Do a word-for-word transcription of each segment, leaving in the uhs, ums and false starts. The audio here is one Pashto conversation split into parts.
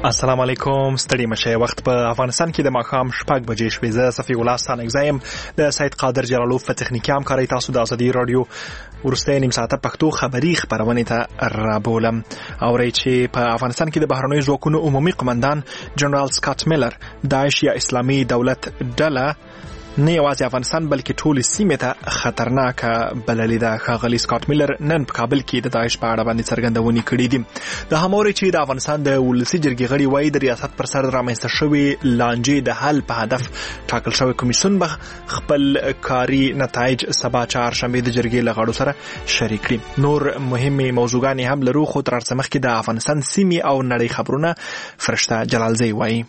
السلام علیکم، ستړي مشه. وخت په افغانستان کې د ماښام شپږ بجې شوې. زه صفي الله ستانکزایم د سید قادر جلالوف په تخنیکي همکارۍ تاسو د ازادي رادیو ورسته نیم ساعته پښتو خبري خبرونه ته رابولم. اورئ چې په افغانستان کې د بهرنیو ځواکونو عمومي قومندان جنرال سکاټ میلر داعش یا اسلامي دولت ډله نه یوازې افغانستان بلکې ټول سیمې ته خطرناکه بللې ده. ښاغلي سکاټ میلر نن په کابل کې د داعش په اړه باندې څرګندونې کړې دي. د هموري چې د افغانستان د ولسي جرګې غړي وایي د ریاست پر سر رامنځته شوې لانجې د حل په هدف ټاکل شوی کمیسیون به خپل کاري نتایج سبا چهارشنبه د جرګې له غړو سره شریک کړي. نور مهمه موضوعګانې هم لرو، خو تر څه مخکې د افغانستان سیمې او نړۍ خبرونه فرشته جلالزی وایي.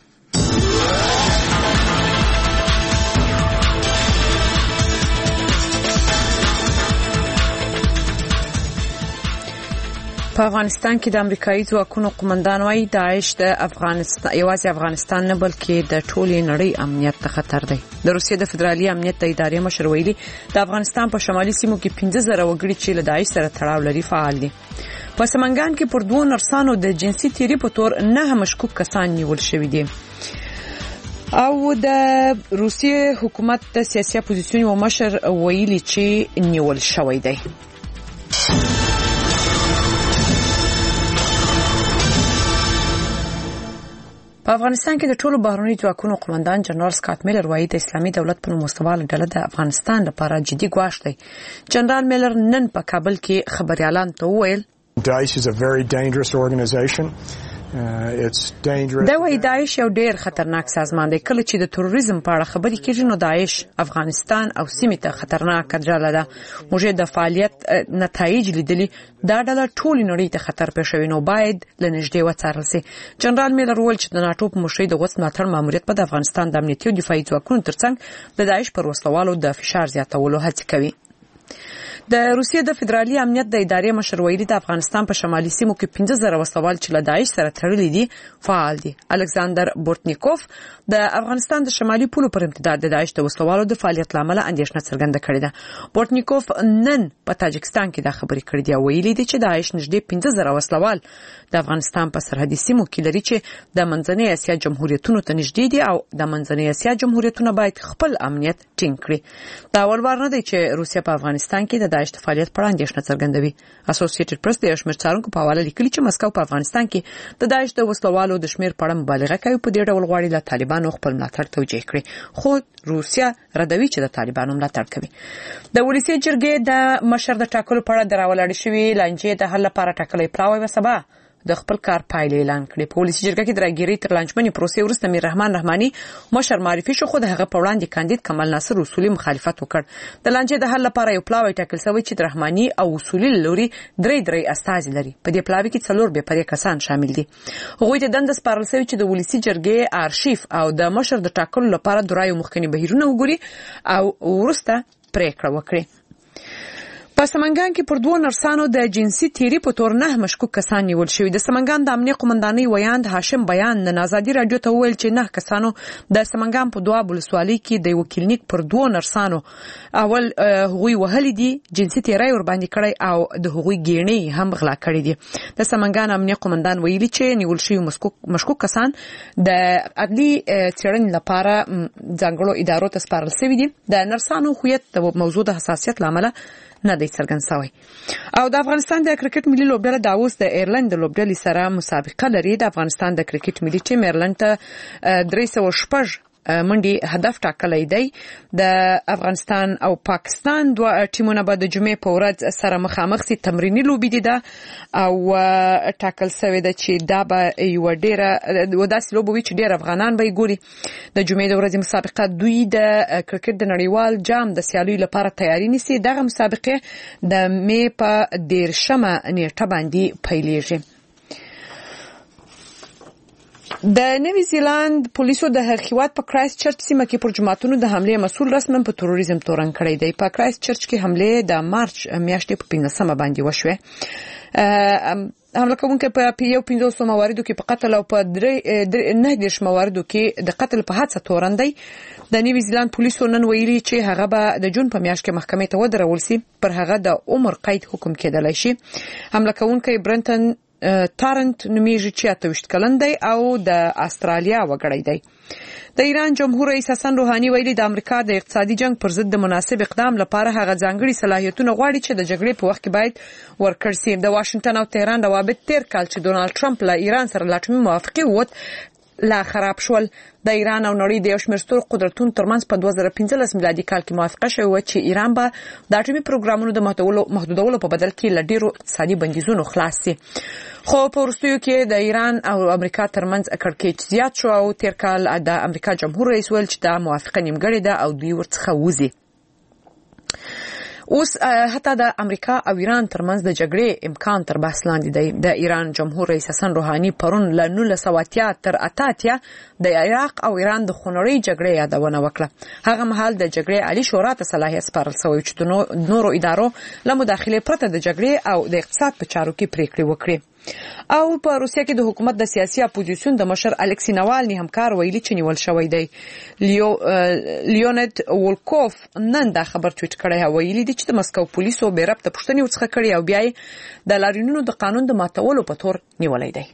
په افغانستان کې د امریکایي ځواکونو قومندان وايي داعش د افغانستان یوازې افغانستان نه بلکې د ټولې نړۍ امنیت ته خطر دی. د روسیې د فدرالي امنیت د ادارې مشر ویلي د افغانستان په شمالي سیمو کې پنځه زره وګړي چې له داعش سره تړاو لري فعال دي. په سمنګان کې پر دوه نرسانو د جنسي تیری په تور نه مشکوک کسان نیول شوي دي. او د روسیې حکومت د سیاسي اپوزیسیون و مشر ویلي چې نیول شوی دی. په افغانستان کې د ټولو بهرنیو ځواکونو قومندان جنرال سکاټ میلر وایي د اسلامي دولت په نوم مستواله ډله د افغانستان لپاره جدي ګواښ دی. جنرال میلر نن په کابل کې خبريالان ته وویل Daesh is a very dangerous organization. Uh, it's dangerous. دا وایي داعش یو ډیر خطرناک سازمان دی. کله چې د تروریزم په اړه خبرې کیږي نو داعش افغانستان او سیمې ته خطرناک ډله ده. موږ د فعالیت نتایج لیدلي. دا ډله ټول نړۍ ته خطر پېښوي نو باید لنږدې وڅارل شي. جنرال میلر وویل چې د ناتو په مشرۍ د غوڅ ملاتړ ماموریت په افغانستان د امنیتي او دفاعي ځواکونو ترڅنګ د داعش پر وسلوالو د فشار زیاتولو هڅه کوي. د روسیې د فدرالي امنیت د ادارې مشر ویلي د افغانستان په شمالي سیمو کې پنځه زره وسوال چې له داعش سره تړلي دي فعال دي. الکساندر بورتنیکوف د افغانستان د شمالي پولو پر امتداد د داعش د وسوالو د فعالیت لامل اندېښنه څرګنده کړې ده. بورتنیکوف نن په تاجکستان کې د خبرې کړې دي او ویلي دي چې داعش نږدې پنځه زره وسوال د افغانستان په سرحدي سیمو کې لري چې د منځنۍ اسیا جمهوریتونو ته نږدې دي او د منځنۍ اسیا جمهوریتونه باید خپل امنیت ټینګ کړي. دا اول وار نه دی چې روسیا په افغانستان کې د داعش د فعالیت پر اندېښنه څرګندوي. اسوسییټډ پریس د شمیر څارونکو په حواله لیکلي چې مسکو په افغانستان کې د داعش د وسلوالو د شمیر په اړه مبالغه کوي. په دې ډول غواړي له طالبانو خپل ملاتړ توجیه کړي، خو روسیا ردوي چې د طالبانو ملاتړ کوي. د ولسي جرګې د مشر د ټاکلو په اړه دراولاړ شوی لانجې د حل لپاره ټاکلې پلاوی وسبا د خپل کار پایلې اعلان کړې. په ولسي جرګه کې د راګيري تر لانجمنې پروسې وروسته میر رحمان رحماني مشر معرفي شو، خو د هغه په وړاندې کاندید کمال ناصر اصولي مخالفت وکړ. د لانجې د حل لپاره یو پلاوی ټاکل شوی چې د رحماني او اصولي لوري درې درې استازي لري. په دې پلاوی کې څلور به پرې کسان شامل دي. هغوی ته دند سپارل شوی چې د ولسي جرګې آرشیف او د مشر د ټاکلو لپاره درایو مخکنی بهیرونه وګوري او ورسته پریکړه وکړي. په سمنګان کې پر دوه نرسانو د جنسي تیری په تور نه مشکوک کسان نیول شوي. د سمنګان د امنیه قومندانۍ ویاند هاشم بیان د آزادي رادیو ته وویل چې نه کسانو د سمنګان په دوه ولسوالۍ کې د یو کلینیک پر دوه نرسانو اول هغوی وهلي دي، جنسي تیری ور باندې کړی او د هغوی ګېڼې هم غلا کړې دي. د سمنګان امنیه قومندان ویلي چې نیول شوي مشکوک مشکوک کسان د عدلي څېړنې لپاره ځانګړو ادارو ته سپارل شوي دي. د نرسانو هویت د موضوع د حساسیت لامل نه دی څرګند شوی. او د افغانستان د کرکټ ملي لوبډله د اوس د ایرلند د لوبډلې سره مسابقه لري. د افغانستان د کرکټ ملي ټیم ایرلند ته درې سوه شپږ منډي هدف ټاکلی دی. د افغانستان او پاکستان دوه ټیمونه به د جمعې په ورځ سره مخامخ سي. تمرینی لوبې دي ده او ټاکل شوی ده چې دا به یو ډیره وداسې لوبه وي چې ډیر افغانان به یې ګوري. د جمعې د ورځې مسابقه دوی د کرکټ د نړیوال جام د سیالیو لپاره تیاری نیسي. دغه مسابقه د مې په دیرشمه نیټه باندې پیلېږي. د نوی زیلاند پولیسو د هرخیوات په کرایست چرچ سیمه کې پر جماعتونو د حمله مسؤل رسمن په تروریزم تورن کړی دی. په کرایست چرچ کې حمله د مارچ میاشتې په پنځمه باندې وشوه. حمله کوونکي په یو پنځوس مواردو کې په قتل او په درې نه دیش مواردو کې د قتل په حادثه تورن دی. د نیوی زیلاند پولیسو نن ویلي چې هغه به د جون په میاشت کې محکمې ته ودرول شي. پر هغه د عمر قید حکم کېدلی شي. حمله کوونکی برنټن تارنت نومیږي چې اته ویشت کلن دی او د استرالیا وګړی دی. د ایران جمهور رئیس حسن روحاني ویلي د امریکا د اقتصادي جنگ پر ضد د مناسب اقدام لپاره هغه ځانګړي صلاحیتونه غواړي چې د جګړې په وخت کې باید ورکړل شي. د واشنگټن او تهران روابط تیر کال چې ډونالد ټرمپ له ایران سره لا اټومي موافقه ووت لا خراب شول. د ایران او نړۍ د یو شمېر سترو قدرتونو ترمنځ په دوه زره پنځلس میلادي کال کې موافقه شوې وه چې ایران به د اټومي پروګرامونو د محدودولو په بدل کې له ډېرو اقتصادي بندیزونو خلاص شي. خو په وروستیو کې د ایران او امریکا ترمنځ کړکېچ زیات شو او تیر کال د امریکا جمهور رئیس ویل چې دا موافقه نیمګړې ده او دوی ورڅخه وځي. اوس حتی د امریکا او ایران ترمنځ د جګړې امکان تر بحث لاندې دی. د ایران جمهور رئیس حسن روحاني پرون له نولس سوه اتیا تر اته اتیا د عراق او ایران د خونړۍ جګړې یادونه وکړه. هغه مهال د جګړې عالی شورا ته صلاحیت سپارل شوی چې د نورو ادارو له مداخلې پرته د جګړې او د اقتصاد په چارو کې پریکړې وکړي. او په روسیه کې د حکومت د سیاسي اپوزیسیون د مشر الکسی ناوالني همکار ویلي چې نیول شوی دی. لیو لیونید وولکوف نن دا خبر ټویټ کړی، ویلي دی چې د مسکو پولیسو به رابطه پوښتنې ورڅخه کړې او بیا د لاریونونو د قانون د ماتولو په تور نیولای دی.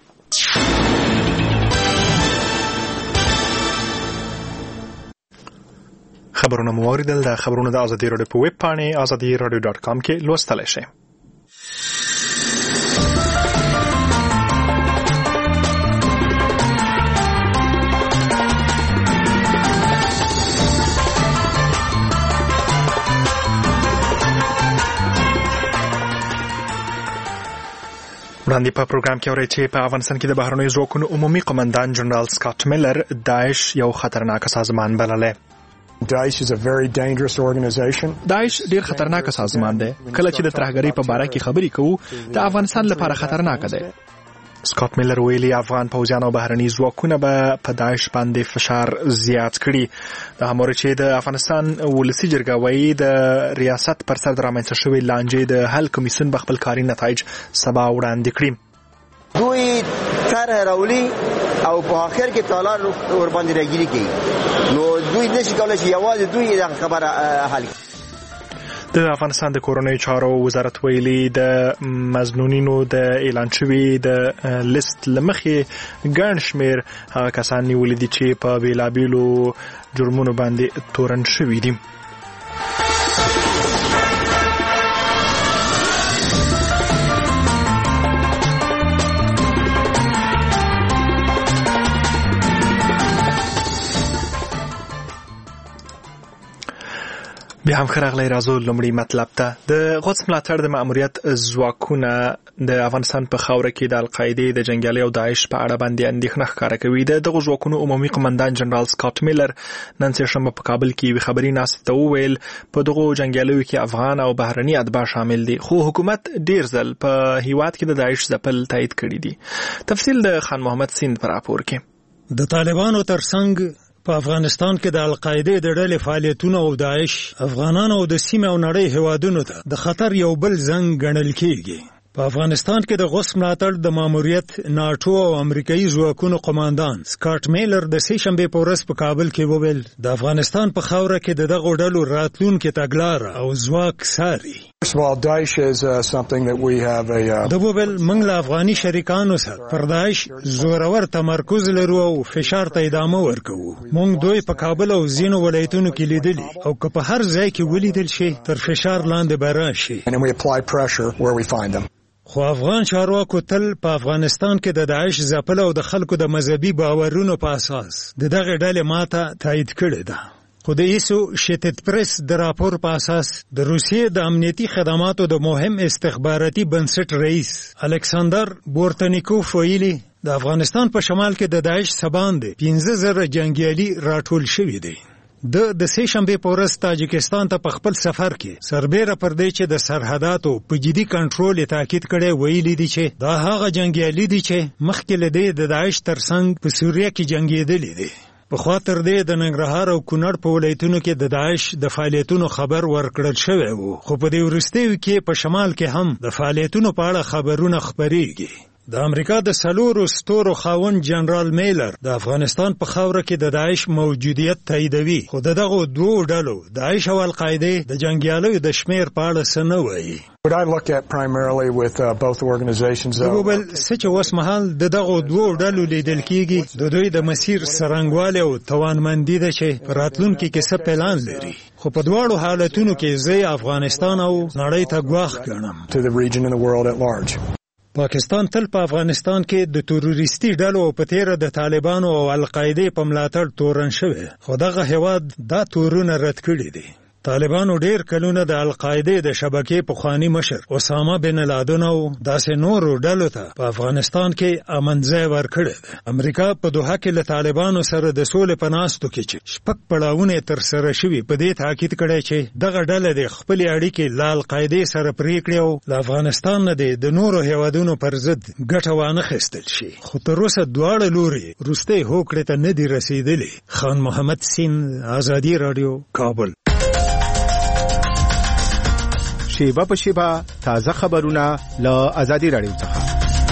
خبرونه مو اوریدل. د خبرونو د ازادي راډیو په ویب پاڼې ازادي راډیو ډاټ کام کې لوستلی شئ. وړاندې په پروګرام کې اورئ چې په افغانستان کې د بهرنیو ځواکونو عمومي قومندان جنرال سکاټ میلر داعش یو خطرناک سازمان بللی. Daesh is a very dangerous organization. داعش ډیر خطرناک سازمان دی. کله چې د ترهګرۍ په باره کې خبرې کوو د افغانستان لپاره خطرناک دی. سکاټ میلر ویلي افغان پوځیان او بهرني ځواکونه به په داعش باندې فشار زیات کړي. د همور چې د افغانستان ولسی جرګه وایي د ریاست پر سر رامنځته شوې لانجې د حل کمیسیون به خپل کاري نتایج سبا وړاندې کړي. دوی طرح راولي او په اخر کې تالار ور باندې راګيري کوي، نو دوی نشي کولای چې یوازې دوی دا خبره حل کړي. د افغانستان د کورنیو چارو وزارت ویلي د مظنونینو د اعلان شوي د لیست لمخې ګڼ شمېر هغه کسان نیولي دي چې په بیلابیلو جرمونو باندې تورن شوي دي. بیا هم خراغلی رازو لومړی مطلب ته. د قدس ملاتړ د مأموریت ځواکونه د افغانستان په خاوره کې د القاعدې د جنګیالي او داعش په اړه باندې اندېښنه ښکاره کوي. د دغو ځواکونو عمومي قومندان جنرال سکاټ میلر نن سهشنبه په کابل کې یوې خبري ناستې ته وویل په دغو جنګیالیو کې افغان او بهرني اتباع شامل دي، خو حکومت ډیر ځل په هیواد کې د داعش ځپل تایید کړي دي. تفصیل د خان محمد سیند پر راپور کې. د طالبانو ترڅنګ په افغانستان کې د القاعده د ډلې فعالیتونه او داعش افغانانو او د سیمې او نړۍ هوادونو ته د خطر یو بل زنګ ګڼل کېږي. په افغانستان کې د غوث ملاتړ د ماموریت ناټو او امریکایي ځواکونو قوماندان سکاټ میلر د سه شنبه په ورځ په کابل کې وویل د افغانستان په خاوره کې د دغو ډلو راتلونکي تګلاره او ځواک ساري. First of all, Daesh is uh, something that we have a uh... د وویل موږ له افغاني شریکانو سره پر داعش زورور تمرکز لرو او فشار ته ادامه ورکوو. موږ دوی په کابل او ځینو ولایتونو کې لیدلي او که په هر ځای کې ولیدل شي تر فشار لاندې به راشي. And we apply pressure where we find them. خو افغان چارواکو تل په افغانستان کې د داعش ځپل او د خلکو د مذهبي باورونو په اساس د دغه ډلې ماته تایید کړې ده. خو د ایسو شتت پریس د راپور په اساس د روسیې د امنیتي خدماتو د مهم استخباراتي بنسټ رئیس الکساندر بورتنیکوف ویلي د افغانستان په شمال کې د داعش سباندې پنځه زره جنګیالي راټول شوي دي. د د سه شنبه په ورځ تاجکستان ته په خپل سفر کې سربېره پر دې چې د سرحداتو په جدي کنټرول تاکید کړي ویلي دي چې دا هغه جنگیالي دي چې مخکې له دې د داعش ترڅنګ په سوریه کې جنگېدلي دي. په خاطر دې د ننګرهار او کونړ په ولایتونو کې د داعش د فعالیتونو خبر ورکړل شوی وو، خو په دې وروستیو کې په شمال کې هم د فعالیتونو په اړه خبرونه خپرېږي. د امریکا د سلورو ستورو خاوند جنرال میلر د افغانستان په خاوره کې د داعش موجودیت تاییدوي، خو دغه دوه ډلو داعش او القاعده د جنگیالیو د شمیر په اړه څه نه وایي. What I look at primarily with uh, both organizations though. بل سچ اوس مهال د دغه دوه ډلو لیدل کیږي د دوی د مسیر سرنګواله او توانمندي ده چې راتلونکي کې څه پلان لري، خو په دواړو حالتونو کې زه افغانستان او نړۍ ته ګواښ ګڼم. To the region and the world at large. پاکستان تل په افغانستان کې د تروریستي ډلو په تیره د طالبانو او القاعده په ملاتړ تورن شوی، خو دغه هیواد دا تورونه رد کړي دي. طالبانو ډیر کلونه د القاعده د شبکې په خوانی مشر اسامه بن لادن او داسې نورو ډلو ته په افغانستان کې امنځای ورکړی دی. امریکا په دوحه کې له طالبانو سره د سولې په ناستو کې چې شپږ پړاوونه تر سره شوي په دې تاکید کړی چې دغه ډله د خپل اړیکې له القاعده سره پرې کړي او له افغانستان نه د نورو هیوادونو پر ضد ګټه وانه خیستل شي، خو تر اوسه دواړه لوري وروستۍ هوکړې ته نه دي رسیدلي. خان محمد سین، آزادي رادیو، کابل. شیبه په شیبه تازه خبرونه له آزادي رادیو څخه.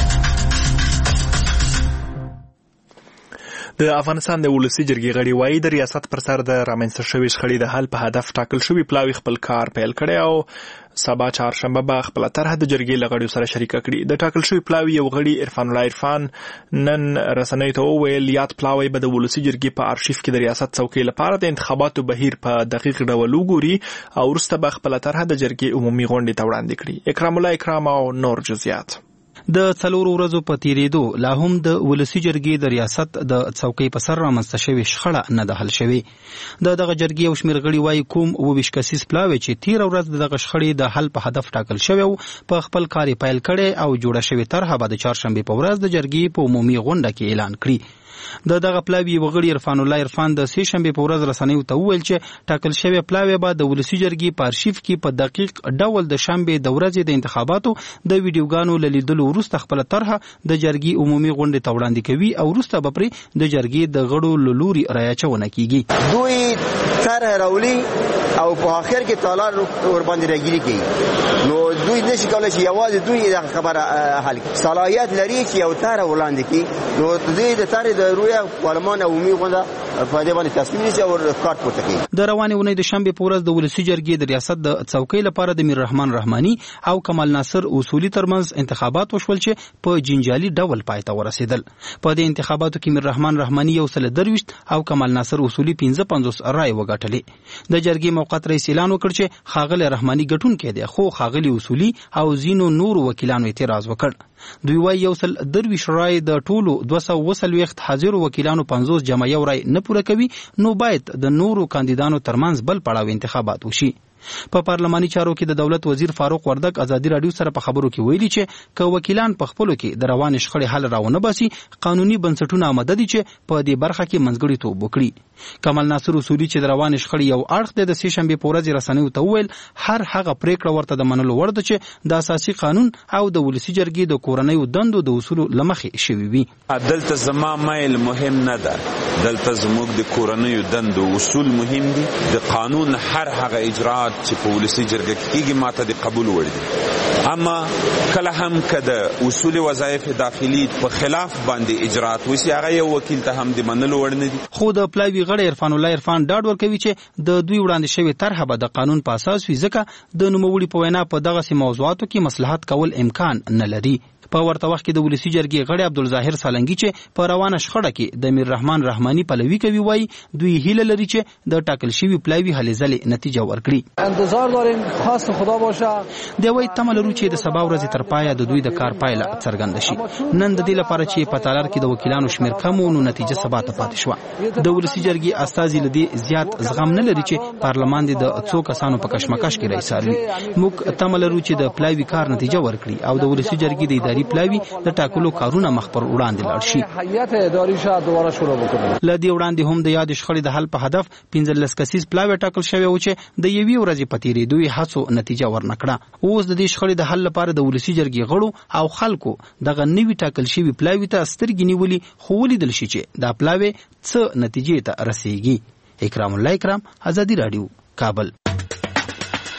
د افغانستان د ولسی جرګې غړي وایي د ریاست پر سر د رامنځته شوې شخړې د حل په هدف ټاکل شوی پلاوی خپل کار پیل کړی او سبا چهارشنبه به خپل طرح د جرګې لغړیو سره شریک کړي. د ټاکل شوی پلاوی یو غړي عرفان الله عرفان نن رسنۍ ته وویل یاد پلاوی به د ولسی جرګې په ارشیف کې د ریاست څوکۍ لپاره د انتخاباتو بهیر په دقیق ډول وګوري او وروسته به خپل طرح د جرګې عمومي غونډې ته وړاندې کړي. اکرام الله اکرام او نور جزئیات. د څلورو ورځو په تیریدو لا هم د ولسی جرګې د ریاست د څوکۍ په سر رامنځته شوې شخړه نه ده حل شوې. د دغه جرګې او شمېر غړي وایي کوم اووه ویشت کسیز پلاوی چې تیره ورځ دغه شخړې د حل په هدف ټاکل شوی او په خپل کار پیل کړی او جوړه شوې طرحه به د چهارشنبې په ورځ د جرګې په عمومي غونډه کې اعلان کړي. د دغه پلاوی وغړي عرفان الله عرفان د سه شنبه په ورځ رسنیو ته وویل چې ټاکل شوی پلاوی به د ولسی جرګې په ارشیف کې په دقیق ډول د شنبه د ورځې د انتخاباتو د ویډیوګانو لیدلو وروسته خپل طرحه د جرګې عمومي غونډې ته وړاندې کوي او وروسته به پر د جرګې د غړو لوري رایچونه کیږي. دوی طرح راولي او په اخر کې تالار ور باندې راګیری کوي، نو دوی نشي کولای چې یوازې دوی د خبره حل کړي. صلاحیت لري چې یو طرح وړاندې کړي، نو دوی د طرح د رویا پارلمان عمومي غونډه په دې باندې تصمیم نیسي او کارت پورته کوي. د روانې ونې د شنبه په ورځ د ولسی جرګې د ریاست د څوکۍ لپاره د میر رحمان رحماني او کمال ناصر اصولي ترمنځ انتخابات وشول چې په جنجالي ډول پای ته ورسېدل. په دې انتخاباتو کې میر رحمان رحماني یو سل درويشت او کمال ناصر اصولي پنځه پنځوس رای وګټلې. د جرګې موقت رئیس اعلان وکړ چې خاغلی رحماني ګټونکی دی، خو خاغلی اصولي او زینو نور وکیلانو اعتراض وکړ. دوی وايي یو سل درويشت رای د ټولو دوه سوه اووه څلوېښت حاضرو وکیلانو پنځوس جمع یو رای نه پوره کوي، نو باید د نورو کاندیدانو ترمنځ بل پړاو انتخابات وشي. په پارلماني چارو کې د دولت وزیر فاروق وردک آزادي رادیو سره په خبرو کې ویلي چې که وکیلان په خپلو کې د روانې شخړې حل راونه باسي، قانوني بنسټونه آماده دي چې په دې برخه کې منځګړیتوب وکړي. کمال ناصر اصولي چې د روانې شخړې یو اړخ دی د سه شنبې په ورځ رسنیو ته وویل هر هغه پریکړه ورته د منلو وړ ده چې د اساسي قانون او د ولسی جرګې د کورنیو دندو د اصولو لمخې شوي وي. دلته زما مایل مهم نه ده، دلته زموږ د کورنیو دندو اصول مهم دي. د قانون هر هغه اجراات چې په ولسی جرګه کې کېږي ماته د قبول وړ دي، اما کله هم که د اصول وظایف داخلي په خلاف باندې اجراات وشي هغه یو وکیل ته هم د منلو وړ نه دي. خو د پلاوی غړی عرفان الله عرفان ډاډ ورکوي چې د دوی وړاندې شوی طرحه به د قانون په اساس وي، ځکه د نوموړي په وینا په دغسې موضوعاتو کې مصلحت کول امکان نه لري. په ورته وخت کې د ولسی جرګې غړی عبدالظاهر سالنګي چې په روانه شخړه کې د میر رحمان رحماني پلوي کوي وایي دوی هیله لري چې د ټاکل شوي پلاوي هلې ځلې نتیجه ورکړي. انتظار داریم خواست خدا باشه. دی وایي تمه لرو چې د سبا ورځې تر پایه د دوی د کار پایله څرګنده شي. نن د دې لپاره چې په تالار کې د وکیلانو شمېر کم و، نو نتیجه سبا ته پاتې شوه. د ولسی جرګې استازي له دې زیات زغم نه لري چې پارلمان د څو کسانو په کشمکش کې رئیساروي. موږ تمه لرو چې د پلاوي کار نتیجه ورکړي او د ولسی جرګې د اداري پلاوي د ټاکلو کارونه مخ پر وړاندې لاړ شي. هیئت اداري شاه دوباره شروع وکړي. ل دې وړاندې هم د یاد شخړې د حل په هدف پنځلس کسیز پلاوی ټاکل شوی و چې د یوې ورځې په تیریدو هڅو نتیجه ورنکړه. اوس د دې شخړې د حل لپاره د ولسی جرګې غړو او خلکو دغه نوي ټاکل شوی پلاوی ته سترګې نیولې، خو ولیدل شي چې دا پلاوی څه نتیجې ته رسیږي. اکرام الله اکرام، آزادی رادیو، کابل.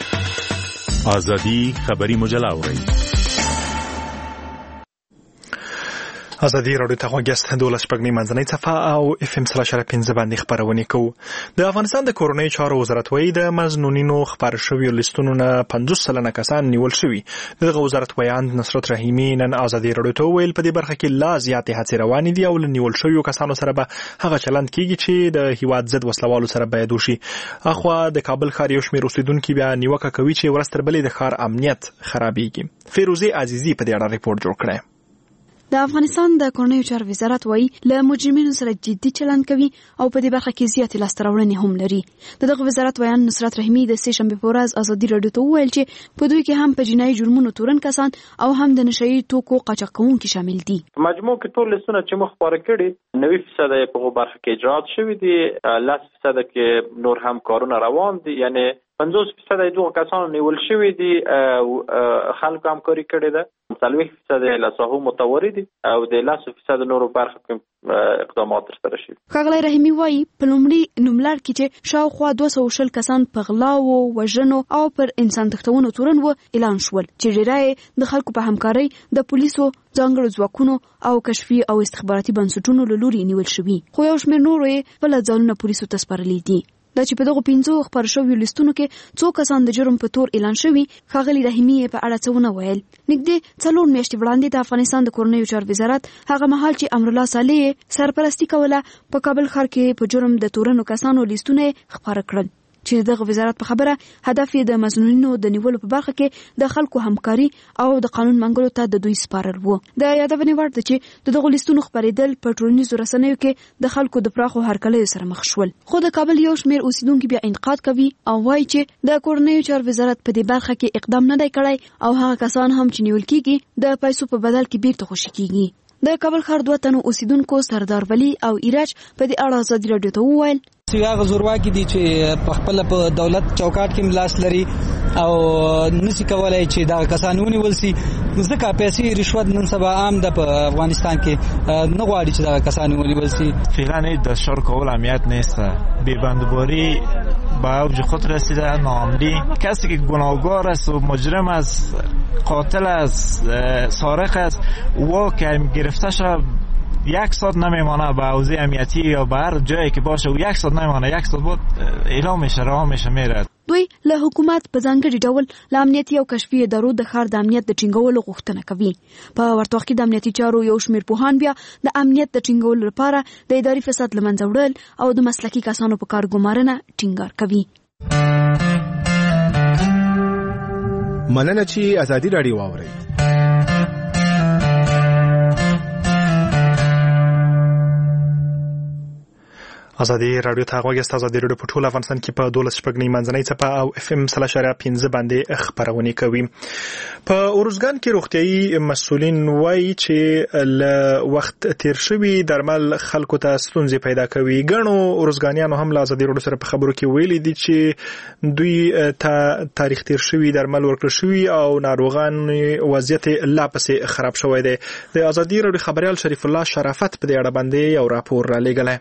آزادی خبری مجله اورئ. ازادي راډیو ته غوږیاست دولس شپږنۍ منځنۍ صفحه او اف ام سلاش پنځه باندې خبرونه کوو. د افغانستان د کورنۍ چارو وزارت وایي د مزنونینو خبر شویو لیستونو نه پنځوس سلنه کسان نیول شوي. دغه وزارت ویاند نصرت رحیمي نن ازادي راډیو ته ویل په دې برخه کې لا زیاتې هڅې روانې دي او له نیول شویو کسانو سره به هغه چلند کیږي چې د هیواد ضد وسلوالو سره باید وشي. اخوا د کابل ښار یو شمېر اوسیدونکي بیا نیوکه کوي چې ورځ تر بلې د ښار امنیت خرابېږي. فیروزه عزیزی په دې اړه ریپورت جوړ کړی. د افغانستان د کورنیو چارو وزارت وایي له مجرمینو سره جدي چلند کوي او په دې برخه کې زیاتې لاسته راوړنې هم لري. د دغه وزارت ویان نصرت رحیمي د سې شنبې په ورځ ازادي راډیو ته وویل چې په دوی کې هم په جنایي جرمونو تورن کسان او هم د نشهیي توکو قاچاق کوونکي شامل دي. مجموع کې ټول لیستونه چې موږ خپاره کړي نوي فیصد یې په برخه کې اجرات شوي دي، لس فیصد کې نور هم کارونه روان دي، یعنی پنځوس فیصد یې دوه کسانو نیول شوي دي او خلکو همکاري کړې ده، څلوېښت فیصد یې له ساحو متواري دي او د لسو فیصد نورو برخو کې اقدامات ترسره شوي. ښاغلی رحیمي وایي په لومړي نوملړ کې چې شاوخوا دوه سوه شل کسان په غلاو، وژنو او پر انسان تښتونو تورن و اعلان شول چې ډېری یې د خلکو په همکارۍ د پولیسو، ځانګړو ځواکونو او کشفي او استخباراتي بنسټونو له لوري نیول شوي، خو یو شمېر نورو یې خپله ځانونه پولیسو ته سپارلي دي. دا چې په دغو پنځو خپاره شویو لیستونو کې څو کسان د جرم په تور اعلان شوي، ښاغلي رحیمي یې په اړه څه ونه ویل. نږدې څلور میاشتې وړاندې د افغانستان د کورنیو چارو وزارت هغه مهال چې امرالله صالح سرپرستي کوله په کابل ښار کې په جرم د تورنو کسانو لیستونه خپاره کړل چې دغه وزارت په خبره هدف یې د مظنونینو د نیولو په برخه کې د خلکو همکاري او د قانون منګلو ته د دوی سپارل وو. د یادونې وړ ده چې د دغو لیستونو خپرېدل په ټولنیزو رسنیو کې د خلکو د پراخو هرکلیو سره مخ شول، خو د کابل یو شمېر اوسیدونکي بیا انتقاد کوي او وایي چې د کورنیو چارو وزارت په دې برخه کې اقدام نه دی کړی او هغه کسان هم چې نیول کیږي د پیسو په بدل کې بیرته خوشي کیږي. د کابل ښار دوه تنو اوسیدونکو سردار ولی او ایراج په دې اړه ازادي راډیو ته وویل چې هغه زورواکي دي چې په خپل په دولت چوکاټ کې ملاس لري او نسی کولای چې دا کسان ونیول سي، ځکه پیسې رشوت نن سبا عام ده په افغانستان کې، نه غواړي چې دا کسان ونیول سي. فعلا دستور کول امنیت نیست، بی‌بندباری به اوج خود رسیده، ناامنی. کسی که گناهکار است و مجرم است، قاتل است، سارق است، او که گرفته شد یک ساعت نمیمانه به حوزه امنیتی یا به هر جایی که باشه و یک ساعت نمیمانه، یک ساعت بعد اعلام میشه، رها میشه، میره. دوی له حکومت په ځانګړي ډول له امنیتي او کشفي ادارو د ښار د امنیت د ټینګولو غوښتنه کوي. په ورته وخت کې د امنیتي چارو یو شمېر پوهان بیا د امنیت د ټینګولو لپاره د اداري فساد له منځه وړل او د مسلکي کسانو په کار ګمارنه ټینګار کوي. مننه چې ازادي راډیو واورئ. ازادي راډیو ته غوږیاست. ازادي راډیو په ټول افغانستان کې په دولس شپږنۍ منځنۍ صفحه او اف ام سلاش پنځه باندې خبرونه کوي. په اروزګان کې روغتيایي مسؤلین وایي چې له وخت تیر شوی درمل خلکو ته ستونزې پیدا کوي. ګڼو اروزګانیانو هم له ازادي راډیو سره په خبرو کې ویلي دي چې دوی ته تاریخ تیر شوی درمل ورکړل شوی او ناروغان وضعیت لا پسې خراب شوی دی. د ازادي راډیو خبريال شریف الله شرافت په دې اړه باندې یو راپور را لېږلی.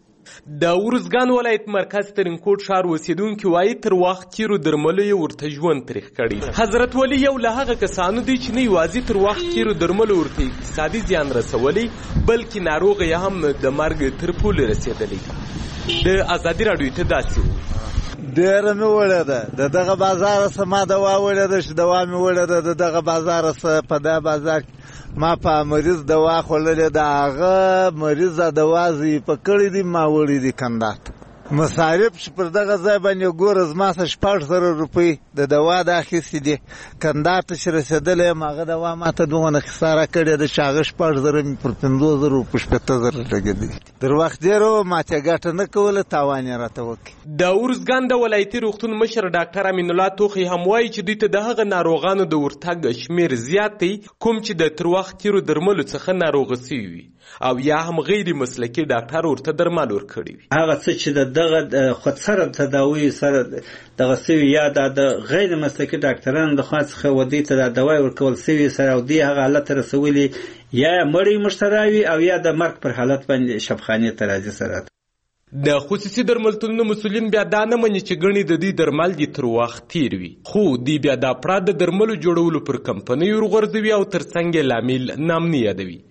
د ارزګان ولایت مرکز ترینکوټ ښار اوسیدونکي وایي تر وخت تیرو درملو یې ورته ژوند تریخ کړی. حضرت ولی یو له هغه کسانو دی چې نه یوازې تر وخت تیرو درملو ورته اقتصادي زیان رسولی بلکې ناروغ یې هم د مرګ تر پولې رسېدلی. د ازادي راډیو ته داسې و ډېره مې وړې ده د دغه بازار څخه ما دوا وړې ده چې دوا مې وړې ده د دغه بازار څخه په دا بازار ما په مریض دوا خوړلې ده، هغه مریض دوا ضعیفه کړې دي، ما وړې دي کندهار ته. مصارف چې پر دغه ځای باندې ګوره زما څخه شپږ زره روپۍ د دوا د اخیستې دي، کندهار ته چې رسېدلی یم هغه دوا ما ته دومره خساره کړې ده چې هغه شپږ زره مې پر پنځوس زره په شپېته زره لګېدلي. در وخت ډېره وه ما چې ګټه نه کوله، تاوان یې راته وکړي. د ارزګان د ولایتي روغتون مشر ډاکټر امین الله توخی هم وایي چې دوی ته د هغه ناروغانو د ورتګ شمېر زیات دی کوم چې د تر وخت تیرو درملو څخه ناروغه سوي وي او یا هم غیر مسلکي ډاکټر ورته درمل ورکړي وي. هغه څه چې د دغه خودسره تداوی سره دغه سوي یا د غیر مسلکي ډاکټرانو د خوا څخه ودې ته د دوا ورکول سوي سره او دې هغه حالت رسولي یا مړی مشتراوي او یا د مرګ پر حالت باندې شفخانې ته راځي سره. د خصوصي درملتونونو مسؤلین بیا دا نه مني چې ګڼې د دې درمل دي تر وخت تیر وي، خو دوی بیا د افراد د درملو جوړولو پر کمپنیو ورغورځوي او ترڅنګ یې لامل نامني یادوي.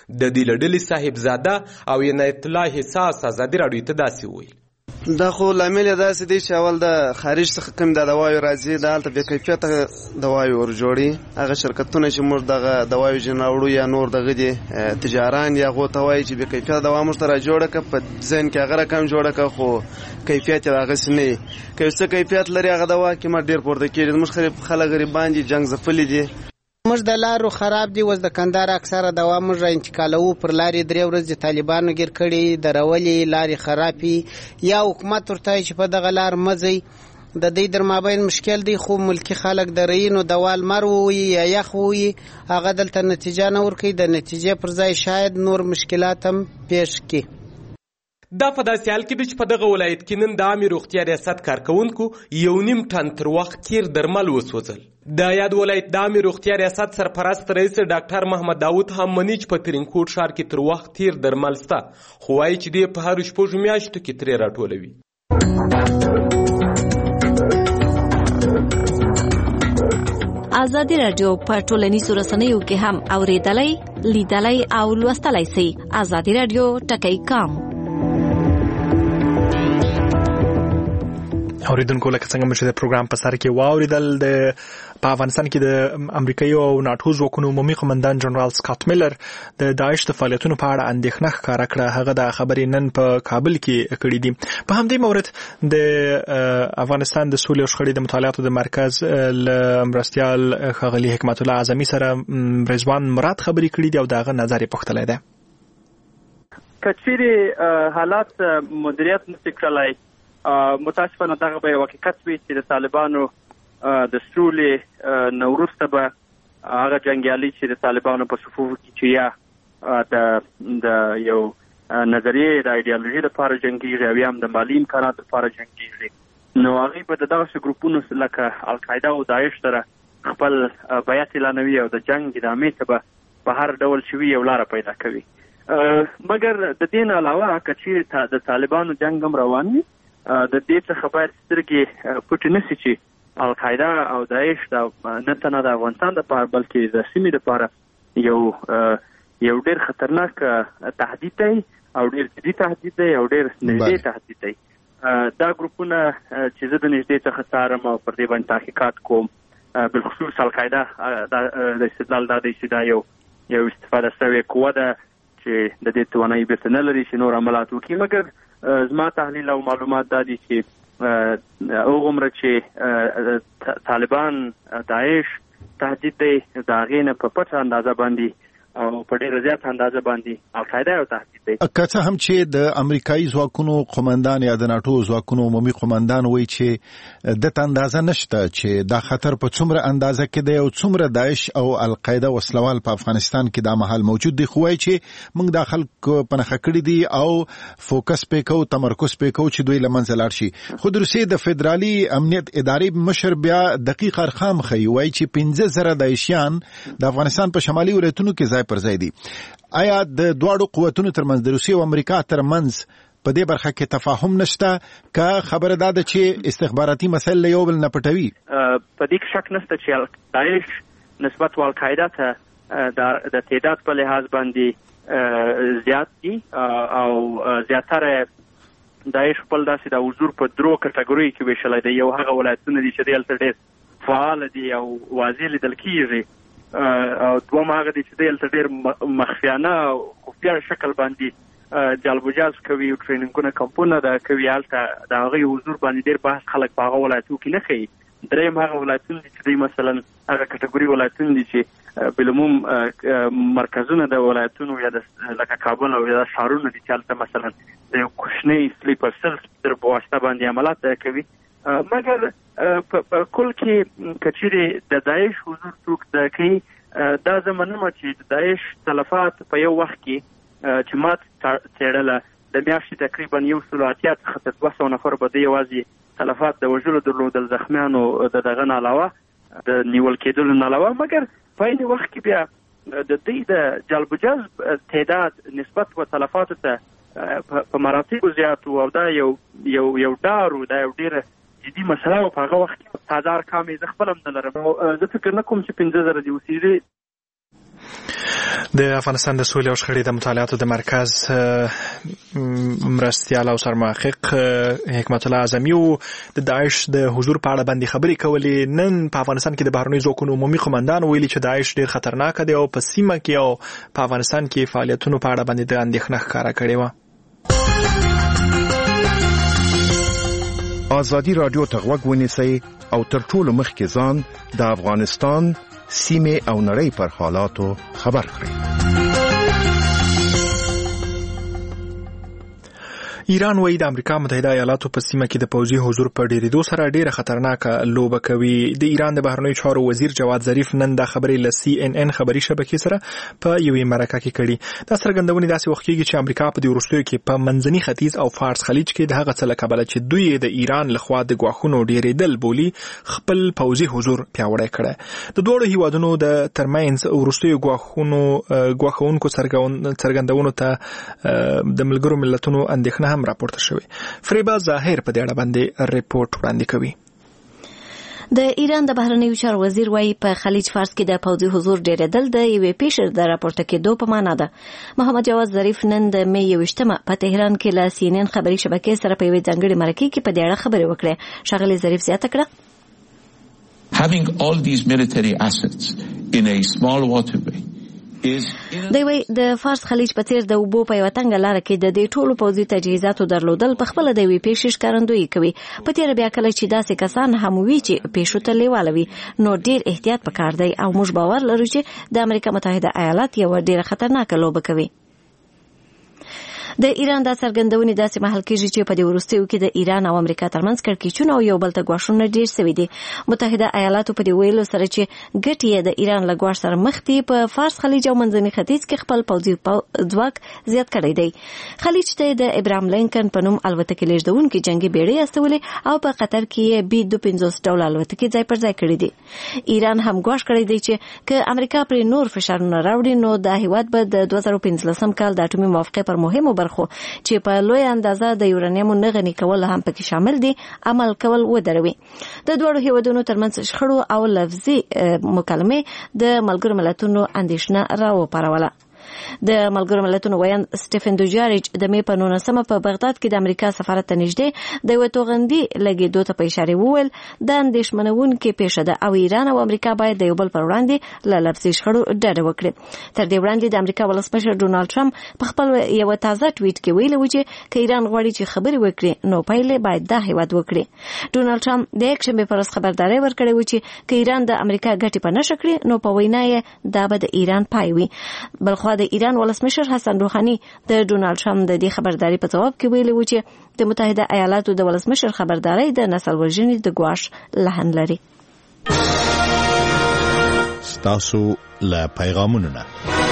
د دې له ډلې صاحبزاده او عنایت الله حساس ازادي راډیو ته داسې وویل. دا خو لامل یې داسې دی چې اول د خارج څخه کوم د دوایو راځي د هلته بې کیفیته دوایو ورجوړي. هغه شرکتونه چې موږ دغه دوایو ځینې راوړو یا نور دغه دي تجاران یا هغو ته وایي چې بې کیفیته دوا موږ ته راجوړه کړه، په ذهن کې هغه رقم جوړه کړه خو کیفیت یې هغسې نه وي. که یو څه کیفیت لري هغه دوا قیمت ډېر پورته کېږي. زموږ خلک غریبان دي، جنګ ځپلي دي. موږ د لارو خراب دي. اوس د کندهار اکثره دوا موږ را انتقالوو، پر لارې درې ورځې طالبانو ګیر کړي، درولې لارې خرابې، یا حکومت ورته وایي چې په دغه لار مه ځئ. د دوی در مابین مشکل دی، خو ملکي خلک د رئینو دوا لمر ووایي یا یخ ووایي، هغه دلته نتیجه نه ورکوي. د نتیجې پر ځای شاید نور مشکلات هم پیښ کړي. دا په داسې حال کې ده چې په دغه ولایت کې نن د عامې روغتیا ریاست کارکوونکو یو نیم ټن تر وخت تیر درمل وسوځل. د یاد ولایت د عامې روغتیا ریاست سرپرست رئیس ډاکټر محمد داود هم مني چې په ترینکوټ ښار کې تر وخت تیر درمل شته، خو وایي چې دی په هرو شپږو میاشتو کې ترې راټولوي. ازادي راډیو په ټولنیزو رسنیو کې هم اوریدلای، لیدلای او لوستلای شئ. ازادي راډیو ټکی کام. اوریدونکو لکه څنګه مې چې د پروګرام په سر کې واوریدل، د په افغانستان کې د امریکایي او ناټو ځواکونو عمومي قومندان جنرال سکاټ میلر د داعش د فعالیتونو په اړه اندېښنه ښکاره کړه. هغه د خبرې نن په کابل کې کړې دي. په همدې مورد د افغانستان د سولې او شخړې د مطالعاتو د مرکز له مرستیال ښاغلي حکمت الله اعظمي سره رضوان مراد خبرې کړې دي او د هغه نظر یې پوښتلی دی. که چیرې حالات مدیریت نشي کړلی، متاسفانه دغه به یو حقیقت وي چې د طالبانو د سولې نه وروسته به هغه جنګیالي چې د طالبانو په صفوفو کې چې یا د د یو نظریې د ایډیالوژي لپاره جنګیږي او یا هم د مالي امکاناتو لپاره جنګیږي، نو هغوی به د دغسې ګروپونو لکه القاعده او داعش سره خپل بیعت اعلانوي او د جنګ ادامې ته به په هر ډول شوي یو لاره پیدا کوي. مګر د دې نه علاوه که چیرې د طالبانو جنګ هم روان وي، د دې څخه باید سترګې پټې نشي چې القاعده او داعش نه تنها د افغانستان دپاره بلکې د سیمې دپاره یو یو ډېر خطرناک تهدید دی او ډېر جدي تهدید دی او ډېر نږدې تهدید دی. دا ګروپونه چې زه د نږدې څخه څارم او پر دې باندې تحقیقات کوم، بالخصوص القاعده د استدلال دا دی چې دا یو یو استفاده شوې قوه ده چې د دې توانایي بیرته نه لري چې نور عملات وکړي. مګر زما تحلیل او معلومات دا دي چې هغومره چې طالبان داعش تهدید دی، د هغې نه په پټه اندازه باندې او په ډېره زیاته اندازه باندې القاعده یو تهدید دی. که څه هم چې د امریکایي ځواکونو قومندان یا د ناټو ځواکونو عمومي قومندان وایي چې دته اندازه نشته چې دا خطر په څومره اندازه کې دی او څومره داعش او القاعده وسلوال په افغانستان کې دا مهال موجود دي، خو وایي چې موږ دا خلک په نښه کړي دي او فوکس پې کوو، تمرکز پې کوو چې دوی له منځه لاړ شي. خو د روسیې د فدرالي امنیت ادارې مشر بیا دقیق ارقام ښیي، وایي چې پنځه زره داعشیان د افغانستان په شمالي ولایتونو کې ځای پر ځای دي. آیا د دواړو قوتونو ترمنځ د روسیې او امریکا ترمنځ په دې برخه کې تفاهم نشته؟ که خبره دا ده چې استخباراتي مسایل له یو بل نه پټوي؟ په دې کې شک نشته چې داعش نسبت القاعده ته د تعداد په لحاظ باندې زیات دي او زیاتره داعش خپل داسې د حضور په درو کټګوریو کې ویشلی دی. یو هغه ولایتونه دي چې دلته ډېر فعال دي او واضح لیدل کېږي، او دوم هغه دي چې دلته ډېر مخفیانه او خفیه شکل باندې جالبوجاز کوي او ټریننګونه کمپونه دا کوي، هلته د هغوی حضور باندې ډېر بحث خلک په هغه ولایتونو کې نه ښیي. دریم هغه ولایتونه دي چې دوی مثلا هغه کټګوري ولایتونه دي چې بالعموم مرکزونه د ولایتونو یا د لکه کابل او یا د ښارونه دي چې هلته مثلا د یو کوچنی سلیپر سیل په واسطه باندې عملات کوي. مګر په کل کې که چیرې د داعش حضور څوک دا کوي، دا زه منم چې د داعش تلفات په یو وخت کې چې ما څېړله د میاشتې تقریبا یو سلو اتیا څخه تر دوه سوه نفر به د یوازې تلفات د وژلو درلودل، زخمیانو د دغه نه علاوه د نیول کېدلو نه علاوه. مګر په عین وخت کې بیا د دوی د جالبوجاز تعداد نسبت و تلفاتو ته په مراتبو زیات و او دا یو یو یو ډار و، دا یو ډېره جدي مسله و. په هغه وخت کې تازه ارقام یې زه خپل هم نه لرم، زه فکر نه کوم چې پنځه زره دې اوسېږي. د افغانستان د سولې او شخړې د مطالعاتو د مرکز مرستیال او سرمحقق حکمت الله اعظمي د داعش د حضور په اړه باندې خبرې کولې. نن په افغانستان کې د بهرنیو ځواکونو عمومي قومندان ویلي چې داعش ډېر خطرناک دی او په سیمه کې او په افغانستان کې فعالیتونو په اړه باندې د اندېښنه ښکاره کړې وه. ازادي رادیو ته غوږ ونیسئ او تر ټولو مخکې ځان د افغانستان سیمه او نړۍ پر حالاتو خبر کړئ. ایران وایي د امریکا متحده ایالاتو په سیمه کې د پوځي حضور په ډېرېدو سره ډېره خطرناکه لوبه کوي. د ایران د بهرنیو چارو وزیر جواد ظریف نن دا خبرې له سی ان ان خبري شبکې سره په یوې مرکه کې کړي. دا څرګندونې داسې وخت کېږي چې امریکا په دې وروستیو کې په منځني ختیځ او فارس خلیج کې د هغه څه له کبله چې دوی د ایران لخوا د ګواښونو ډېرېدل بولي خپل پوځي حضور پیاوړی کړی. د دواړو هیوادونو د ترمنځ وروستیو ګواښونو ګواښونکو څرګندونو ته د ملګرو ملتونو اندېښنه هم راپورته شوی. فریبا ظاهر په دې اړه باندې ریپورت وړاندې کوي. د ایران د بهرنیو چارو وزیر وايي په خلیج فارس کې د پوځي حضور ډېرېدل د یوې پیښې د راپورته کېدو په معنا ده. محمد جواد ظریف نن د مې یوویشتمه په تهران کې له سی ان ان خبري شبکې سره په یوې ځانګړې مرکې کې په دې اړه خبرې وکړې. ښاغلي ظریف زیاته کړه Having all these military assets in a small waterway دی وی د فارس خلیج په تیر د اوبو په یو تنګ لار کې د دې ټولو پوځي تجهیزاتو درلودل په خپل د وی پیښې ښکارندویي کوي. په تیر بیا کله چې داسې کسان هم وی چې پیښو ته لیوالوي نو ډیر احتیاط پکار دی او موږ باور لرو چې د امریکا متحده ایالات یو ډیر خطرناک لوبه کوي. د ایران د څرګندونې داسې محل کېږي چې په دې وروستیو کې د ایران او امریکا ترمنځ کړکېچونه او یو بل ته ګواښونه ډېر سوي دي. متحده ایالاتو په دې ویلو سره چې ګټې یې د ایران له ګواښ سره مخ دي په فارس خلیج او منځني ختیځ کې خپل پوځي ځواک زیات کړی دی. خلیج ته د ابراهیم لینکن په نوم الوتکې لېږدونکي جنګي بیړۍ استولې او په قطر کې یې بي دو پنځوس ډوله الوتکې ځای پر ځای کړي دي. ایران هم ګواښ کړی دی چې که امریکا پرې نور فشارونه راوړي نو د هیواد به د دوه زره پنځلسم کال د اټومي موافقې پر مهمو برخو چې په لوی اندازه د یورانیم نغني کول هم پکې شامل دي عمل کول ودروي. د دوړو هیوادونو ترمنځ شخړو او لفظي مکالمې د ملګرو ملتونو اندېښنه راوپاروله. د ملګرو ملتونو ویاند سټیفن دوجاریچ د مې په نولسمه په بغداد کې د امریکا سفارت ته نږدې د یوې توغندي لګېدو ته په اشاره وویل دا اندېښمنونکې پیښه ده او ایران او امریکا باید د یو بل پر وړاندې له لفظي شخړو ډډه وکړي. تر دې وړاندې د امریکا ولسمشر ډونالد ټرمپ په خپل یو تازه ټویټ کې ویلي و چې که ایران غواړي چې خبرې وکړي نو پایلې باید دا هیواد وکړي. ډونالد ټرمپ د یکشنبې پر ورځ خبرداری ورکړی و چې که ایران د امریکا ګټې په نښه کړي نو په وینا یې دا به د ایران پای وي. بلخوا د ایران ولسمشر حسن روحاني د ډونالد ټرمپ د دې خبرداري په جواب کې ویلي و چې د متحده ایالاتو د ولسمشر خبرداري د نسل وژنې د ګواښ لحن لري. ستاسو له پیغامونو نه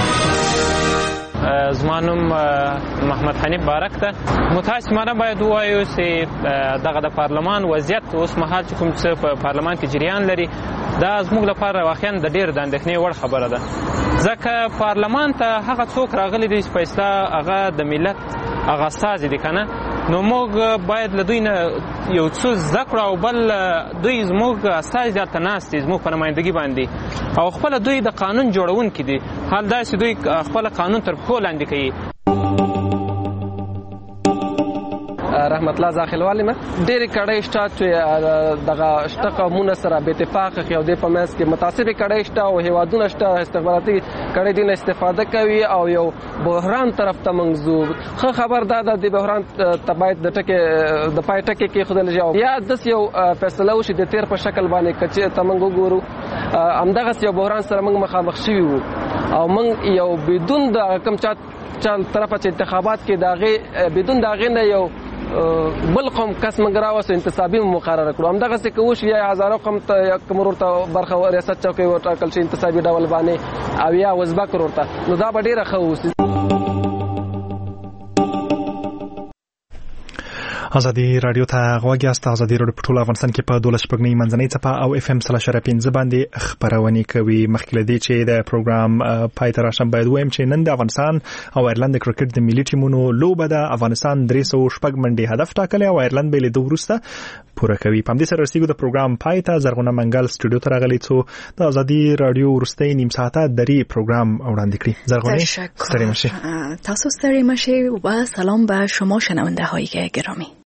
زما نوم محمد حنیف بارک ده. متاسفانه باید ووایو چې دغه د پارلمان وضعیت اوس مهال چې کوم څه په پارلمان کې جریان لري دا زموږ لپاره واقعا د ډېر د اندېښنې وړ خبره ده ځکه پارلمان ته هغه څوک راغلي دي چې په اصطلاح هغه د ملت هغه استازي دي که نه نو موږ باید له دوی نه یو څه زده کړو او بل دوی زموږ استازي دلته ناست دي زموږ په نمایندګي باندې او خپله دوی د قانون جوړونکي دي حال دا چې دوی خپله قانون تر پښو لاندې کوي. رحمت الله زاخلوالی ما ډېرې کړۍ شته چې دغه شته قومونه سره بې اتفاقه یو دی په منځ کې متعصبې کړۍ شته او هیوادونه شته استخباراتي کړۍ دې نه استفاده کوي او یو بحران طرف ته موږ ځو. ښه خبر دا ده د بحران ته باید د ټکې د پای ټکې کېښودل شي او یا داسې یو فیصله وشي د تیر په شکل باندې که چېرته موږ وګورو همدغسې یو بحران سره موږ مخامخ شوي وو او موږ یو بدون د کوم چا چا طرفه چې انتخابات کې د هغې بدون د هغې نه یو بل قوم کس موږ راوستو انتصابي مقرره کړو همدغسې که وشي یا هزاره قوم ته یا کوم ورور ته برخه ریاست چوکۍ وټاکل شي انتصابي ډول باندې او یا ازبک ورور ته نو دا به ډېره ښه اوسي. ازادي رادیو ته غوږ یاست. ازادي رادیو په ټول افغانستان کې په دولس شپږنۍ منځنۍ څپه او اف ام سل اشاریه پنځه باندې خبرونه کوي. مخکې له دې چې د پروګرام پای ته راشم باید وایم چې نن د افغانستان او ایرلند د کرکټ د ملي ټیمونو لوبه ده. افغانستان درې سوه شپږ منډې هدف ټاکلی او ایرلند به له دوه وروسته پوره کوي. په همدې سره رسیدو د پروګرام پای ته. زرغونه منګل سټوډیو ته راغلی څو د آزادي رادیو وروستۍ نیم ساعته درې پروگرام وړاندې کړي. زرغونه ستړي مشي. تاسو ستړي مشي و سلام به شما شنونده های گرامی.